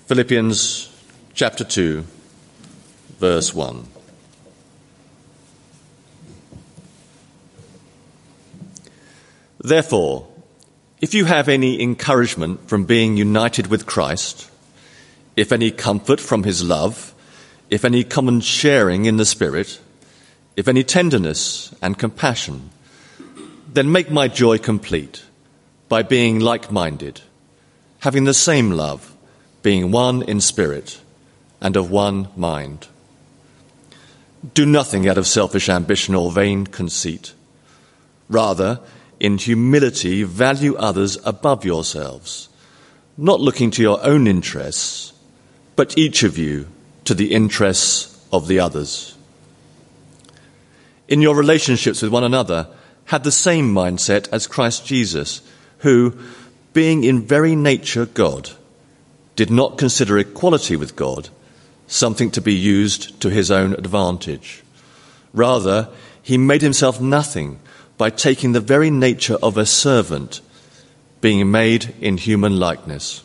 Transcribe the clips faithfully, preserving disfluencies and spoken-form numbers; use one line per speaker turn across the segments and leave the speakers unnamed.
Philippians chapter two, verse one. Therefore, if you have any encouragement from being united with Christ, if any comfort from his love, if any common sharing in the Spirit, if any tenderness and compassion, then make my joy complete by being like-minded, having the same love, being one in spirit and of one mind. Do nothing out of selfish ambition or vain conceit. Rather, in humility, value others above yourselves, not looking to your own interests, but each of you to the interests of the others. In your relationships with one another, have the same mindset as Christ Jesus, who, being in very nature God, did not consider equality with God something to be used to his own advantage. Rather, he made himself nothing by taking the very nature of a servant, being made in human likeness.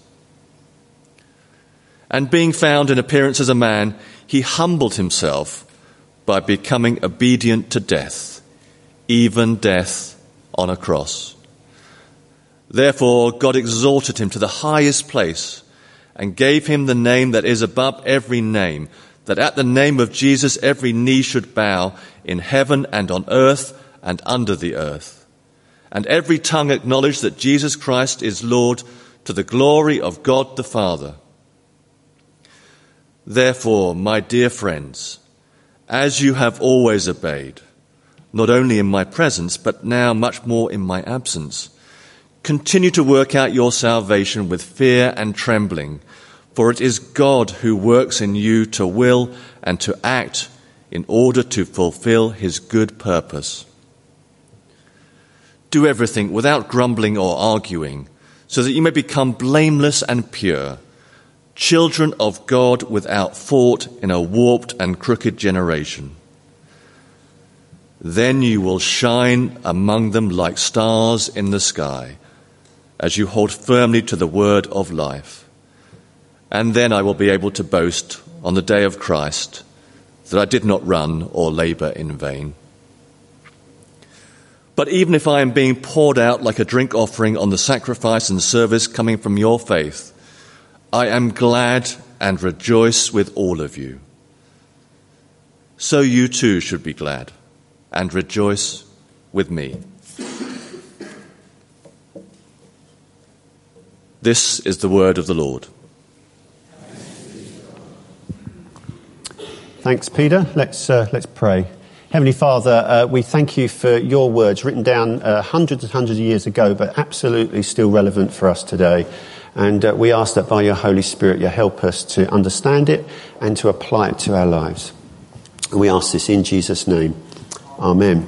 And being found in appearance as a man, he humbled himself by becoming obedient to death, even death on a cross. Therefore, God exalted him to the highest place and gave him the name that is above every name, that at the name of Jesus every knee should bow in heaven and on earth and under the earth, and every tongue acknowledge that Jesus Christ is Lord, to the glory of God the Father. Therefore, my dear friends, as you have always obeyed, not only in my presence, but now much more in my absence, continue to work out your salvation with fear and trembling, for it is God who works in you to will and to act in order to fulfill his good purpose. Do everything without grumbling or arguing, so that you may become blameless and pure, children of God without fault in a warped and crooked generation. Then you will shine among them like stars in the sky, as you hold firmly to the word of life. And then I will be able to boast on the day of Christ that I did not run or labor in vain. But even if I am being poured out like a drink offering on the sacrifice and service coming from your faith, I am glad and rejoice with all of you. So you too should be glad and rejoice with me. This is the word of the Lord.
Thanks, Peter. Let's uh, let's pray. Heavenly Father, uh, we thank you for your words written down uh, hundreds and hundreds of years ago, but absolutely still relevant for us today. And uh, we ask that by your Holy Spirit you help us to understand it and to apply it to our lives. And we ask this in Jesus' name. Amen.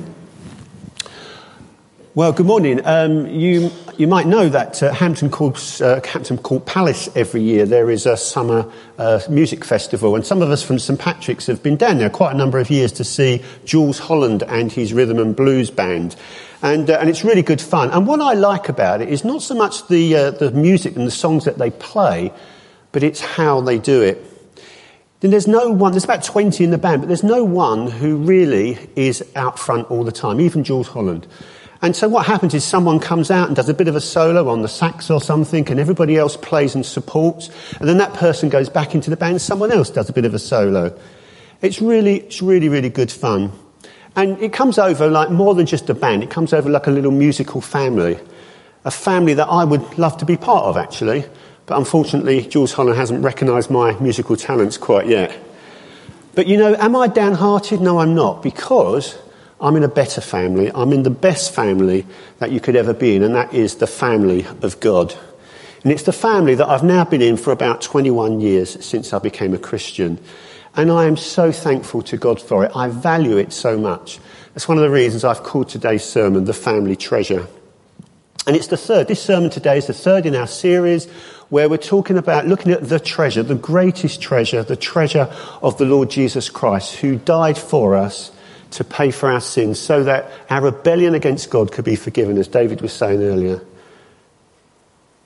Well, good morning. Um, you you might know that uh, Hampton Court, uh, Hampton Court Palace every year there is a summer uh, music festival, and some of us from St Patrick's have been down there quite a number of years to see Jules Holland and his rhythm and blues band, and uh, and it's really good fun. And what I like about it is not so much the uh, the music and the songs that they play, but it's how they do it. Then there's no one, there's about twenty in the band, but there's no one who really is out front all the time, even Jules Holland. And so what happens is someone comes out and does a bit of a solo on the sax or something, and everybody else plays and supports, and then that person goes back into the band and someone else does a bit of a solo. It's really, it's really, really good fun. And it comes over like more than just a band, it comes over like a little musical family. A family that I would love to be part of, actually. But unfortunately, Jules Holland hasn't recognised my musical talents quite yet. But you know, am I downhearted? No, I'm not, because I'm in a better family. I'm in the best family that you could ever be in, and that is the family of God. And it's the family that I've now been in for about twenty-one years since I became a Christian. And I am so thankful to God for it. I value it so much. That's one of the reasons I've called today's sermon The Family Treasure. And it's the third. This sermon today is the third in our series where we're talking about looking at the treasure, the greatest treasure, the treasure of the Lord Jesus Christ, who died for us to pay for our sins so that our rebellion against God could be forgiven, as David was saying earlier.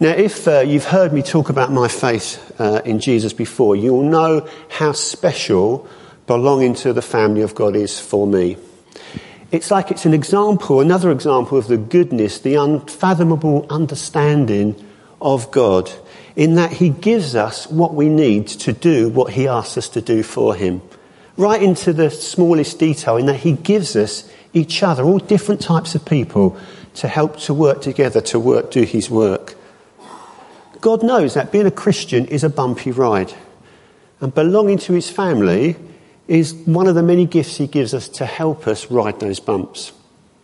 Now, if uh, you've heard me talk about my faith uh, in Jesus before, you'll know how special belonging to the family of God is for me. It's like it's an example, another example of the goodness, the unfathomable understanding of God, in that he gives us what we need to do what he asks us to do for him. Right into the smallest detail, in that he gives us each other, all different types of people, to help to work together, to work, do his work. God knows that being a Christian is a bumpy ride. And belonging to his family is one of the many gifts he gives us to help us ride those bumps.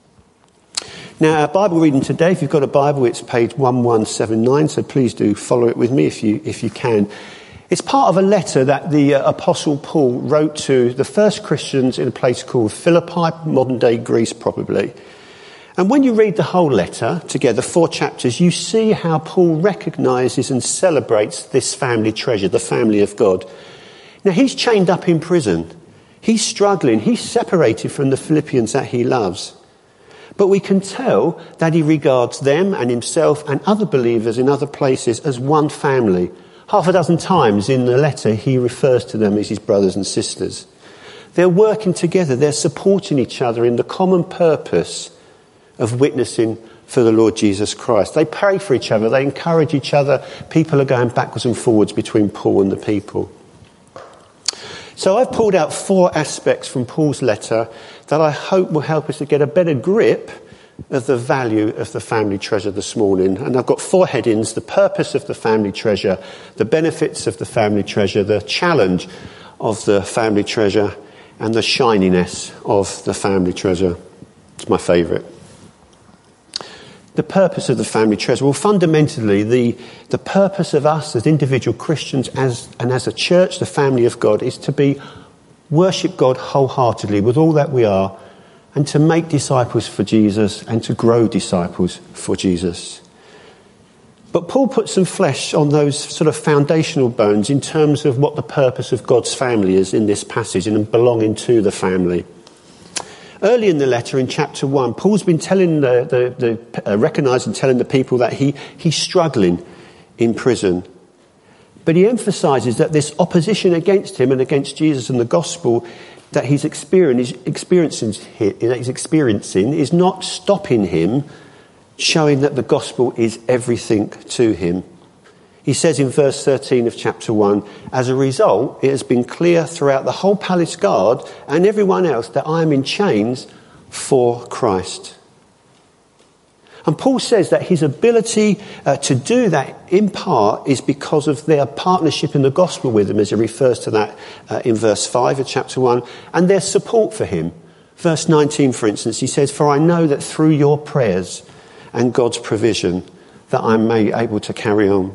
Now, our Bible reading today, if you've got a Bible, it's page eleven seventy-nine, so please do follow it with me if you if you can. It's part of a letter that the uh, Apostle Paul wrote to the first Christians in a place called Philippi, modern-day Greece probably. And when you read the whole letter together, four chapters, you see how Paul recognises and celebrates this family treasure, the family of God. Now, he's chained up in prison. He's struggling. He's separated from the Philippians that he loves. But we can tell that he regards them and himself and other believers in other places as one family. Half a dozen times in the letter, he refers to them as his brothers and sisters. They're working together. They're supporting each other in the common purpose of witnessing for the Lord Jesus Christ. They pray for each other. They encourage each other. People are going backwards and forwards between Paul and the people. So I've pulled out four aspects from Paul's letter that I hope will help us to get a better grip of the value of the family treasure this morning. And I've got four headings: the purpose of the family treasure, the benefits of the family treasure, the challenge of the family treasure, and the shininess of the family treasure. It's my favourite. The purpose of the family treasure. Well, fundamentally, the, the purpose of us as individual Christians as and as a church, the family of God, is to be worship God wholeheartedly with all that we are, and to make disciples for Jesus and to grow disciples for Jesus. But Paul put some flesh on those sort of foundational bones in terms of what the purpose of God's family is in this passage and belonging to the family. Early in the letter, in chapter one, Paul's been telling the, the, the uh, recognising, telling the people that he, he's struggling in prison. But he emphasises that this opposition against him and against Jesus and the gospel that he's experiencing, experiencing, that he's experiencing is not stopping him, showing that the gospel is everything to him. He says in verse thirteen of chapter one, as a result, it has been clear throughout the whole palace guard and everyone else that I am in chains for Christ. And Paul says that his ability uh, to do that in part is because of their partnership in the gospel with him, as he refers to that uh, in verse five of chapter one, and their support for him. Verse nineteen, for instance, he says, for I know that through your prayers and God's provision that I may be able to carry on.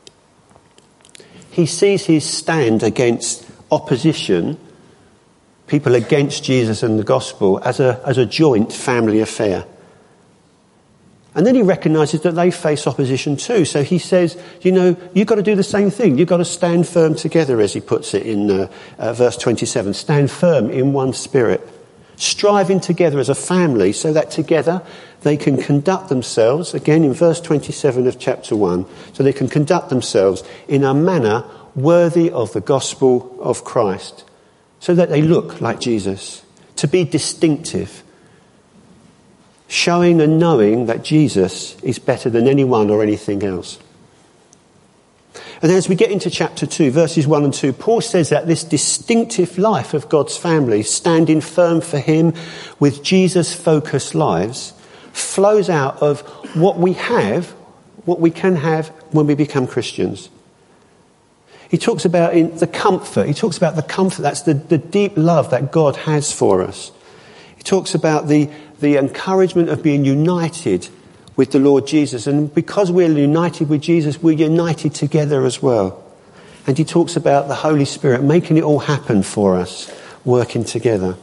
He sees his stand against opposition, people against Jesus and the gospel, as a, as a joint family affair. And then he recognises that they face opposition too. So he says, you know, you've got to do the same thing. You've got to stand firm together, as he puts it in uh, uh, verse twenty-seven. Stand firm in one spirit, striving together as a family so that together they can conduct themselves, again in verse twenty-seven of chapter one, so they can conduct themselves in a manner worthy of the gospel of Christ, so that they look like Jesus, to be distinctive, showing and knowing that Jesus is better than anyone or anything else. And as we get into chapter two, verses one and two, Paul says that this distinctive life of God's family, standing firm for him with Jesus-focused lives, flows out of what we have, what we can have when we become Christians. He talks about in the comfort, he talks about the comfort, that's the, the deep love that God has for us. He talks about the, the encouragement of being united with the Lord Jesus. And because we're united with Jesus, we're united together as well. And he talks about the Holy Spirit making it all happen for us, working together.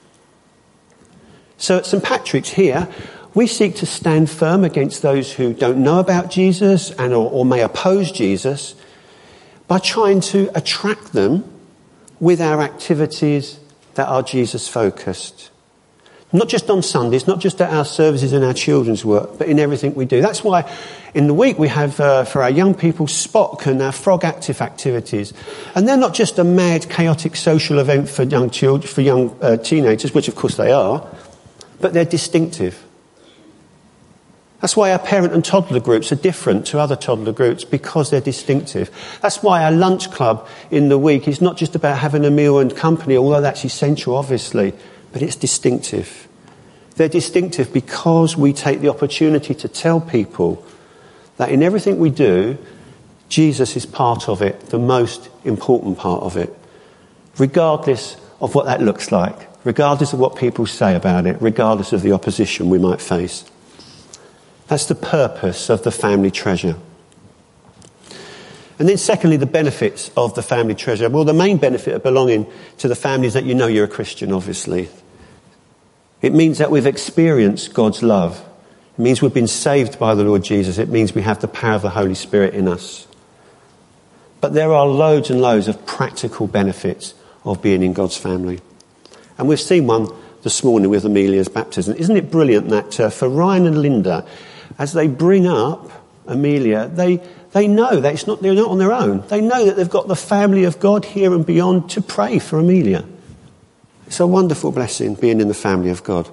So at Saint Patrick's here, we seek to stand firm against those who don't know about Jesus and or, or may oppose Jesus by trying to attract them with our activities that are Jesus-focused. Not just on Sundays, not just at our services and our children's work, but in everything we do. That's why in the week we have, uh, for our young people, Spock and our Frog Active activities. And they're not just a mad, chaotic social event for young children, for young uh, teenagers, which of course they are, but they're distinctive. That's why our parent and toddler groups are different to other toddler groups, because they're distinctive. That's why our lunch club in the week is not just about having a meal and company, although that's essential, obviously, but it's distinctive. They're distinctive because we take the opportunity to tell people that in everything we do, Jesus is part of it, the most important part of it, regardless of what that looks like, regardless of what people say about it, regardless of the opposition we might face. That's the purpose of the family treasure. And then secondly, the benefits of the family treasure. Well, the main benefit of belonging to the family is that you know you're a Christian, obviously. It means that we've experienced God's love. It means we've been saved by the Lord Jesus. It means we have the power of the Holy Spirit in us. But there are loads and loads of practical benefits of being in God's family. And we've seen one this morning with Amelia's baptism. Isn't it brilliant that uh, for Ryan and Linda, as they bring up Amelia, they they know that it's not, they're not on their own. They know that they've got the family of God here and beyond to pray for Amelia. It's a wonderful blessing being in the family of God.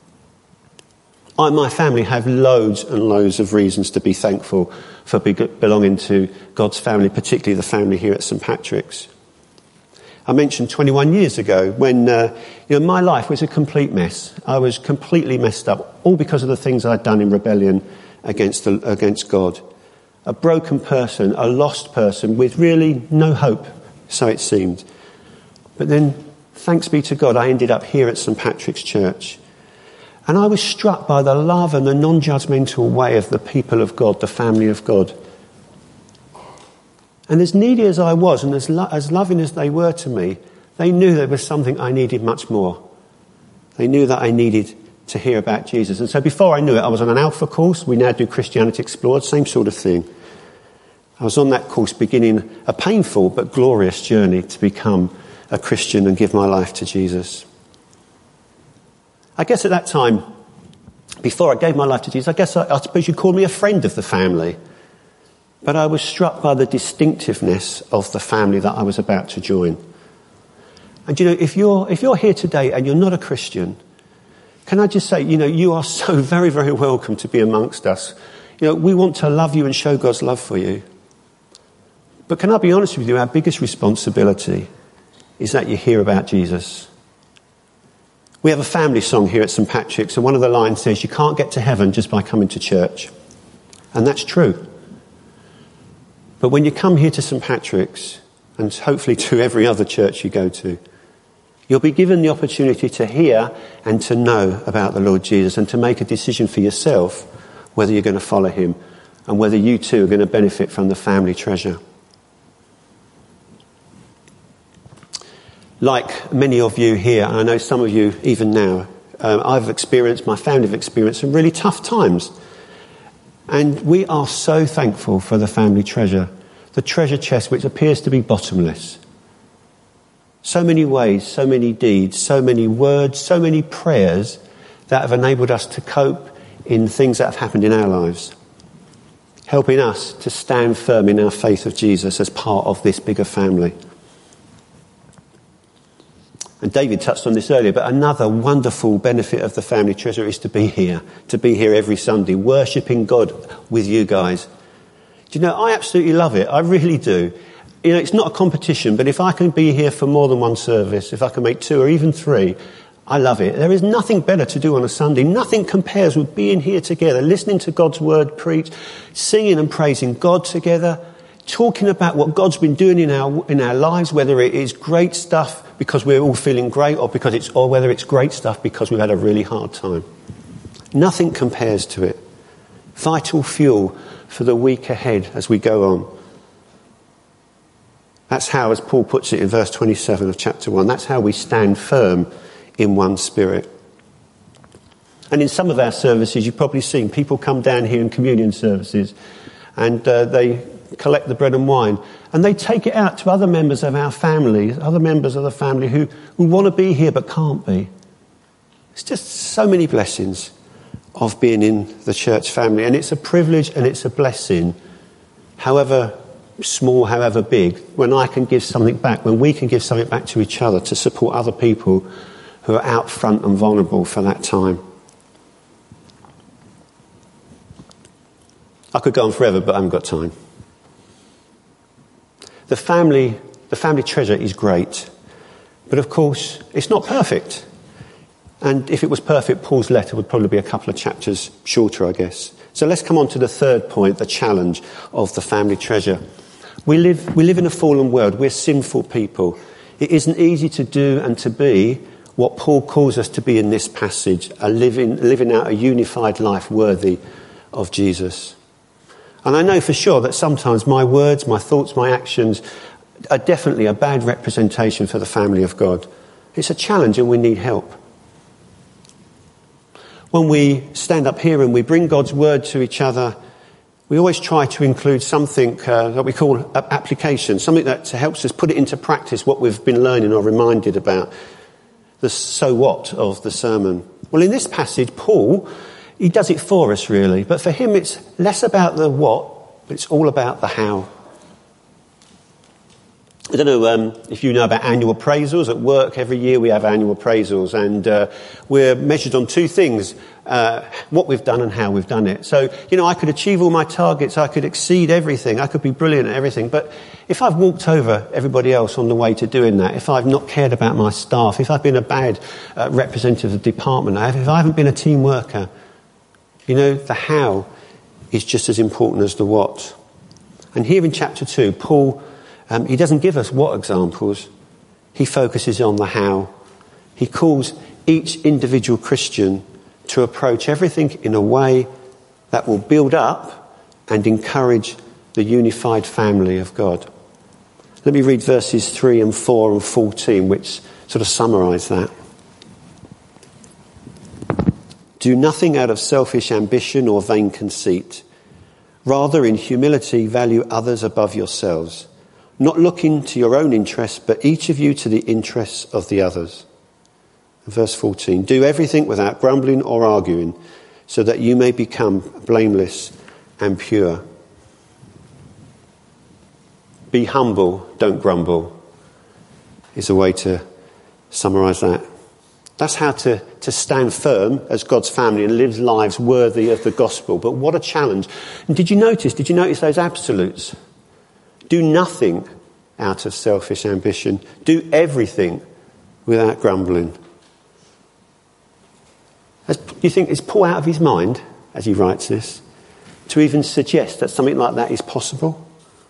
I and my family have loads and loads of reasons to be thankful for be- belonging to God's family, particularly the family here at St Patrick's. I mentioned twenty-one years ago when uh, you know, my life was a complete mess. I was completely messed up, all because of the things I'd done in rebellion against the, against God. A broken person, a lost person with really no hope, so it seemed. But then, thanks be to God, I ended up here at St Patrick's Church. And I was struck by the love and the non-judgmental way of the people of God, the family of God. And as needy as I was, and as, lo- as loving as they were to me, they knew there was something I needed much more. They knew that I needed to hear about Jesus. And so before I knew it, I was on an Alpha course. We now do Christianity Explored, same sort of thing. I was on that course beginning a painful but glorious journey to become a Christian and give my life to Jesus. I guess at that time, before I gave my life to Jesus, I guess I, I suppose you'd call me a friend of the family. But I was struck by the distinctiveness of the family that I was about to join. And you know, if you're if you're here today and you're not a Christian, can I just say, you know, you are so very, very welcome to be amongst us. You know, we want to love you and show God's love for you. But can I be honest with you, our biggest responsibility is that you hear about Jesus. We have a family song here at St Patrick's, and one of the lines says, you can't get to heaven just by coming to church. And that's true. But when you come here to St Patrick's, and hopefully to every other church you go to, you'll be given the opportunity to hear and to know about the Lord Jesus and to make a decision for yourself whether you're going to follow him and whether you too are going to benefit from the family treasure. Like many of you here, and I know some of you even now, um, I've experienced, my family have experienced some really tough times. And we are so thankful for the family treasure, the treasure chest which appears to be bottomless. So many ways, so many deeds, so many words, so many prayers that have enabled us to cope in things that have happened in our lives, helping us to stand firm in our faith of Jesus as part of this bigger family. And David touched on this earlier, but another wonderful benefit of the family treasure is to be here, to be here every Sunday, worshipping God with you guys. Do you know, I absolutely love it. I really do. You know, it's not a competition, but if I can be here for more than one service, if I can make two or even three, I love it. There is nothing better to do on a Sunday. Nothing compares with being here together, listening to God's word preached, singing and praising God together, talking about what God's been doing in our in our lives, whether it is great stuff because we're all feeling great, or because it's or whether it's great stuff because we've had a really hard time. Nothing compares to it. Vital fuel for the week ahead as we go on. That's how, as Paul puts it in verse twenty-seven of chapter one, that's how we stand firm in one spirit. And in some of our services, you've probably seen people come down here in communion services and uh, they collect the bread and wine, and they take it out to other members of our family, other members of the family who, who want to be here but can't be. It's just so many blessings of being in the church family. And it's a privilege and it's a blessing, however small, however big, when I can give something back, when we can give something back to each other to support other people who are out front and vulnerable for that time. I could go on forever, but I haven't got time. The family, the family treasure is great, but of course, it's not perfect. And if it was perfect, Paul's letter would probably be a couple of chapters shorter, I guess. So let's come on to the third point, the challenge of the family treasure. We live, we live in a fallen world. We're sinful people. It isn't easy to do and to be what Paul calls us to be in this passage, a living, living out a unified life worthy of Jesus. And I know for sure that sometimes my words, my thoughts, my actions are definitely a bad representation for the family of God. It's a challenge and we need help. When we stand up here and we bring God's word to each other, we always try to include something uh, that we call application, something that helps us put it into practice, what we've been learning or reminded about, the so what of the sermon. Well, in this passage, Paul, he does it for us really, but for him it's less about the what, but it's all about the how. I don't know um, if you know about annual appraisals. At work, every year we have annual appraisals, and uh, we're measured on two things, uh, what we've done and how we've done it. So, you know, I could achieve all my targets, I could exceed everything, I could be brilliant at everything, but if I've walked over everybody else on the way to doing that, if I've not cared about my staff, if I've been a bad uh, representative of the department, if I haven't been a team worker, you know, the how is just as important as the what. And here in chapter two, Paul... Um, he doesn't give us what examples. He focuses on the how. He calls each individual Christian to approach everything in a way that will build up and encourage the unified family of God. Let me read verses three and four and fourteen, which sort of summarise that. Do nothing out of selfish ambition or vain conceit. Rather, in humility, value others above yourselves, not looking to your own interests, but each of you to the interests of the others. Verse fourteen, do everything without grumbling or arguing, so that you may become blameless and pure. Be humble, don't grumble, is a way to summarise that. That's how to, to stand firm as God's family and live lives worthy of the gospel. But what a challenge. And did you notice, did you notice those absolutes? Do nothing out of selfish ambition. Do everything without grumbling. As, do you think, is Paul out of his mind as he writes this to even suggest that something like that is possible?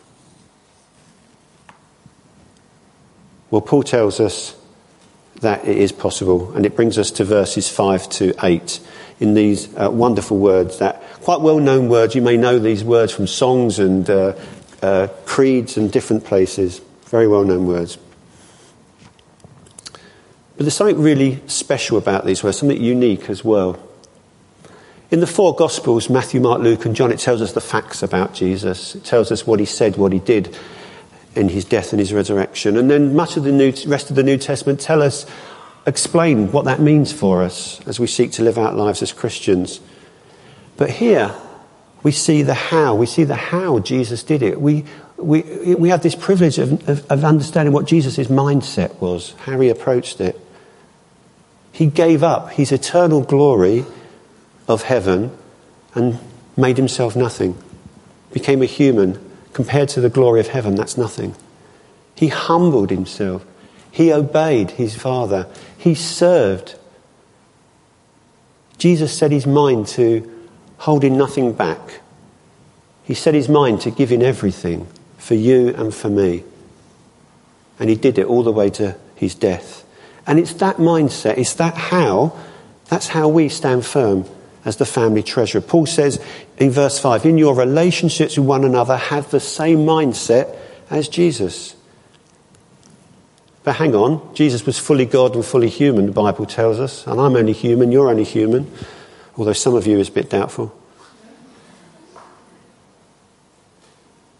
Well, Paul tells us that it is possible, and it brings us to verses five to eight in these uh, wonderful words, that quite well-known words. You may know these words from songs and uh, Uh, creeds and different places, very well-known words. But there's something really special about these words, something unique as well. In the four Gospels, Matthew, Mark, Luke and John, it tells us the facts about Jesus. It tells us what he said, what he did in his death and his resurrection. And then much of the new, rest of the New Testament tell us, explain what that means for us as we seek to live out lives as Christians. But here, we see the how. We see the how Jesus did it. We we we have this privilege of, of, of understanding what Jesus' mindset was, how he approached it. He gave up his eternal glory of heaven and made himself nothing. Became a human. Compared to the glory of heaven, that's nothing. He humbled himself. He obeyed his Father. He served. Jesus set his mind to holding nothing back. He set his mind to giving everything for you and for me. And he did it all the way to his death. And it's that mindset, it's that how, that's how we stand firm as the family treasure. Paul says in verse five, in your relationships with one another, have the same mindset as Jesus. But hang on, Jesus was fully God and fully human, the Bible tells us. And I'm only human, you're only human. Although some of you is a bit doubtful.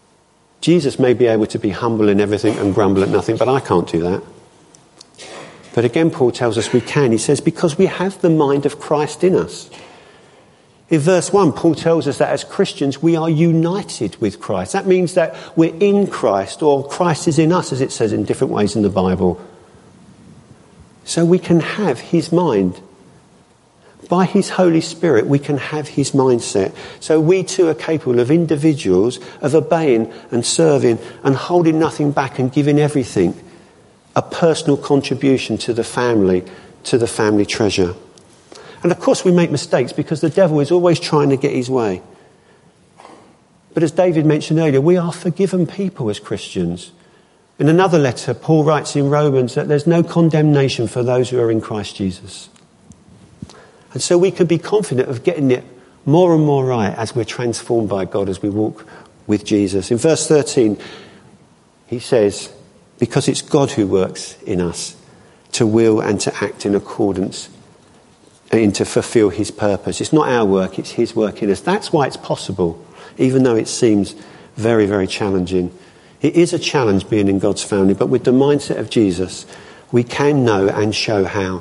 Jesus may be able to be humble in everything and grumble at nothing, but I can't do that. But again, Paul tells us we can. He says, because we have the mind of Christ in us. In verse one, Paul tells us that as Christians, we are united with Christ. That means that we're in Christ, or Christ is in us, as it says in different ways in the Bible. So we can have his mind. By his Holy Spirit, we can have his mindset. So we too are capable of individuals of obeying and serving and holding nothing back and giving everything. A personal contribution to the family, to the family treasure. And of course we make mistakes because the devil is always trying to get his way. But as David mentioned earlier, we are forgiven people as Christians. In another letter, Paul writes in Romans that there's no condemnation for those who are in Christ Jesus. And so we can be confident of getting it more and more right as we're transformed by God, as we walk with Jesus. In verse thirteen, he says, because it's God who works in us to will and to act in accordance and to fulfill his purpose. It's not our work, it's his work in us. That's why it's possible, even though it seems very, very challenging. It is a challenge being in God's family, but with the mindset of Jesus, we can know and show how.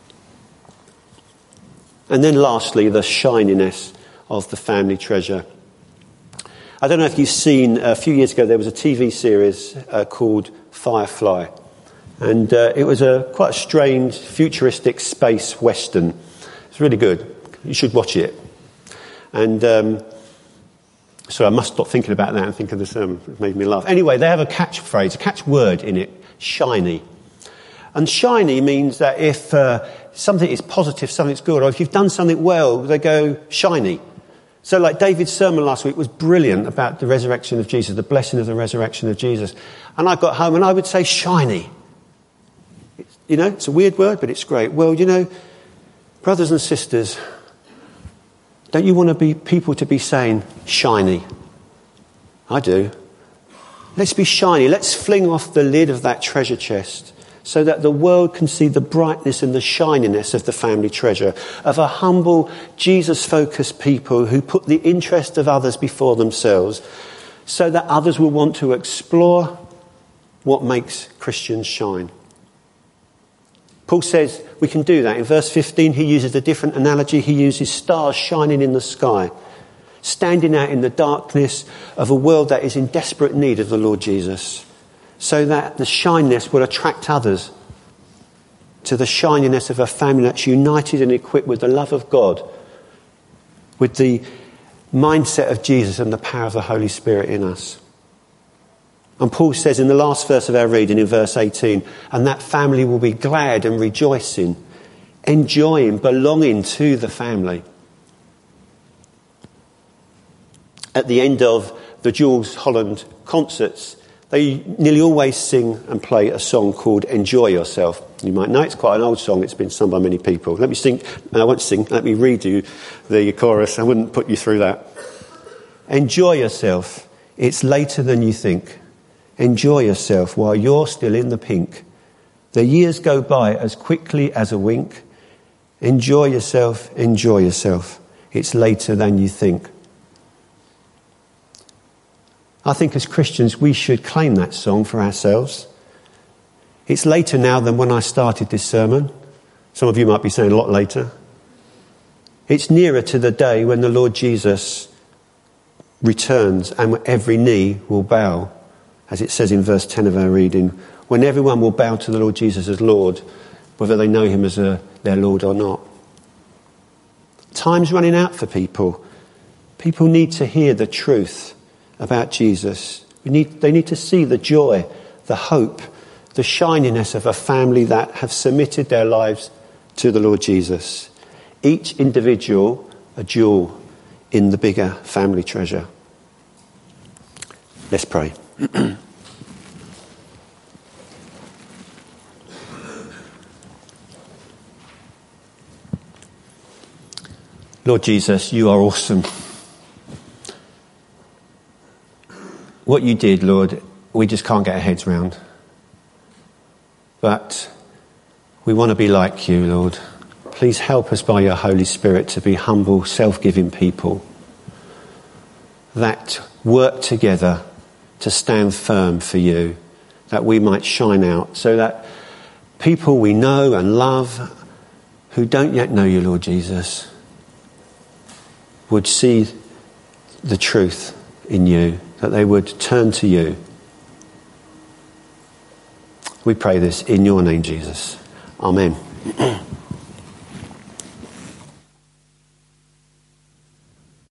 And then lastly, the shininess of the family treasure. I don't know if you've seen, a few years ago there was a T V series uh, called Firefly. And uh, it was a quite a strange, futuristic space western. It's really good. You should watch it. And um, so I must stop thinking about that and think of the sermon. It made me laugh. Anyway, they have a catchphrase, a catchword in it, shiny. And shiny means that if uh, something is positive, something's good, or if you've done something well, they go shiny. So like David's sermon last week was brilliant about the resurrection of Jesus, the blessing of the resurrection of Jesus. And I got home and I would say shiny. It's, you know, it's a weird word, but it's great. Well, you know, brothers and sisters, don't you want to be people to be saying shiny? I do. Let's be shiny. Let's fling off the lid of that treasure chest so that the world can see the brightness and the shininess of the family treasure, of a humble, Jesus-focused people who put the interest of others before themselves, so that others will want to explore what makes Christians shine. Paul says we can do that. In verse fifteen, he uses a different analogy. He uses stars shining in the sky, standing out in the darkness of a world that is in desperate need of the Lord Jesus, so that the shininess will attract others to the shininess of a family that's united and equipped with the love of God, with the mindset of Jesus and the power of the Holy Spirit in us. And Paul says in the last verse of our reading, in verse eighteen, and that family will be glad and rejoicing, enjoying, belonging to the family. At the end of the Jules Holland concerts, they nearly always sing and play a song called Enjoy Yourself. You might know it's quite an old song. It's been sung by many people. Let me sing. No, I won't sing. Let me read you the chorus. I wouldn't put you through that. Enjoy yourself. It's later than you think. Enjoy yourself while you're still in the pink. The years go by as quickly as a wink. Enjoy yourself. Enjoy yourself. It's later than you think. I think as Christians we should claim that song for ourselves. It's later now than when I started this sermon. Some of you might be saying a lot later. It's nearer to the day when the Lord Jesus returns and every knee will bow, as it says in verse ten of our reading, when everyone will bow to the Lord Jesus as Lord, whether they know him as a, their Lord or not. Time's running out for people. People need to hear the truth about Jesus. We need, they need to see the joy, the hope, the shininess of a family that have submitted their lives to the Lord Jesus. Each individual a jewel in the bigger family treasure. Let's pray. Lord Jesus, you are awesome. What you did, Lord, we just can't get our heads round. But we want to be like you, Lord. Please help us by your Holy Spirit to be humble, self-giving people that work together to stand firm for you, that we might shine out, so that people we know and love who don't yet know you, Lord Jesus, would see the truth in you, that they would turn to you. We pray this in your name, Jesus. Amen.